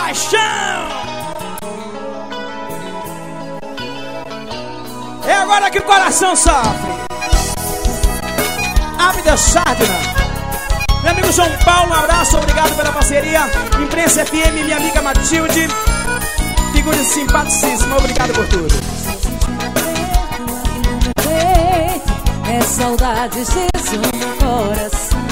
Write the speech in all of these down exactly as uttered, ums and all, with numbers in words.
paixão. É agora que o coração sofre. Ávida Sardina. Meu amigo João Paulo, um abraço, obrigado pela parceria. Imprensa F M, minha amiga Matilde. Figura de simpaticíssima, obrigado por tudo. É saudade, Jesus no coração.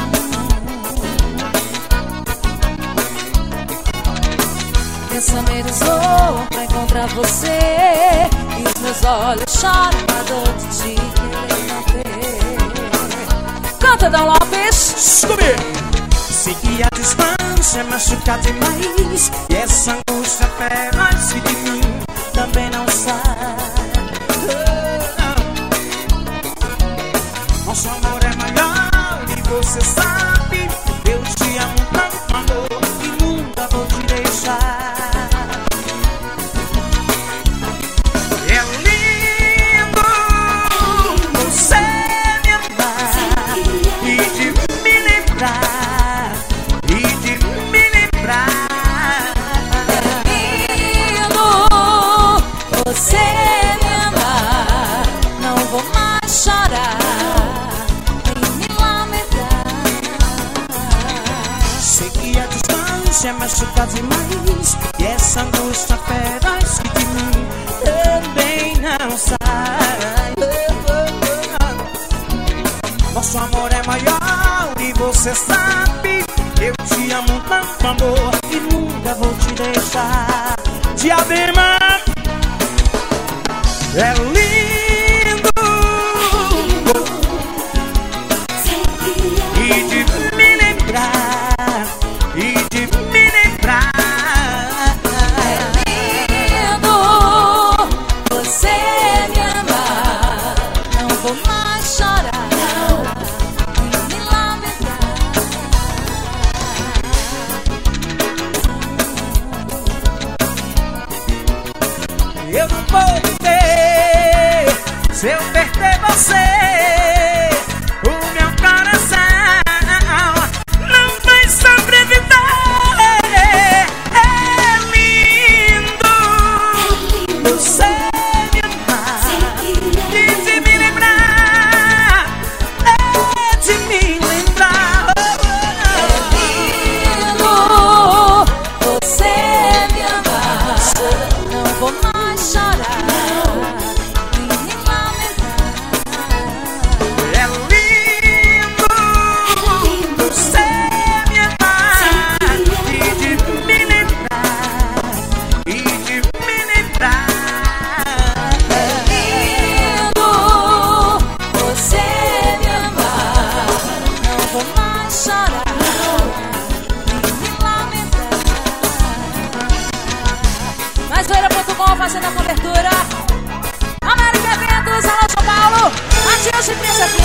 Pensamentos voam pra encontrar você, e os meus olhos choram a dor de te querer não ter. Canta, Dom Lopes. Scooby. Sei que a distância machuca demais, e essa angústia feroz que de mim também não sai. Nosso amor é maior e você sabe. Eu te amo tanto, amor, e nunca vou te deixar. É lindo você me amar e de me lembrar, e de me lembrar. É lindo você me amar, não vou mais chorar. Machuca demais, e essa angústia feroz que de mim também não sai. Nosso amor é maior e você sabe. Eu te amo tanto, amor, e nunca vou te deixar. Diadema é lindo e de me lembrar, e de me lembrar. É lindo você me amar, não vou mais chorar, e me lamentar. Eu não vou viver se eu perder você. O meu coração não vai sobreviver. É lindo você me amar e de me lembrar, é de me lembrar. É lindo você me amar, não vou mais chorar, e me lamentar. É lindo você me amar e de me lembrar, e de me lembrar. É lindo você me amar, não vou mais chorar, e me lamentar. Mais zoeira ponto com fazendo a cobertura. América Eventos, alô São Paulo. Matilde Princesa F